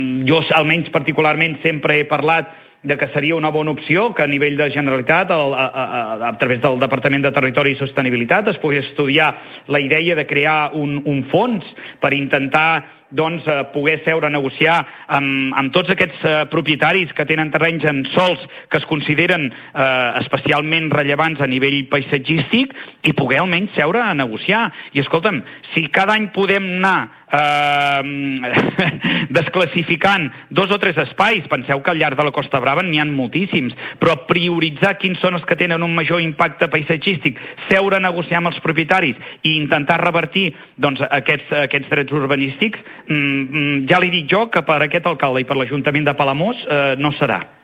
Jo, almenys particularment, sempre he parlat de que seria una bona opció que a nivell de Generalitat, a través del Departament de Territori i Sostenibilitat, es pogués estudiar la idea de crear un fons per intentar poder seure a negociar amb tots aquests propietaris que tenen terrenys en sols que es consideren especialment rellevants a nivell paisatgístic i poder almenys seure a negociar. I escolta'm, si cada any podem anar desclassificant 2 o 3 espais, penseu que al llarg de la Costa Brava n'hi ha moltíssims, però prioritzar quins són els que tenen un major impacte paisatgístic, seure a negociar amb els propietaris i intentar revertir aquests drets urbanístics, ja li dic jo que per aquest alcalde i per l'Ajuntament de Palamós no serà.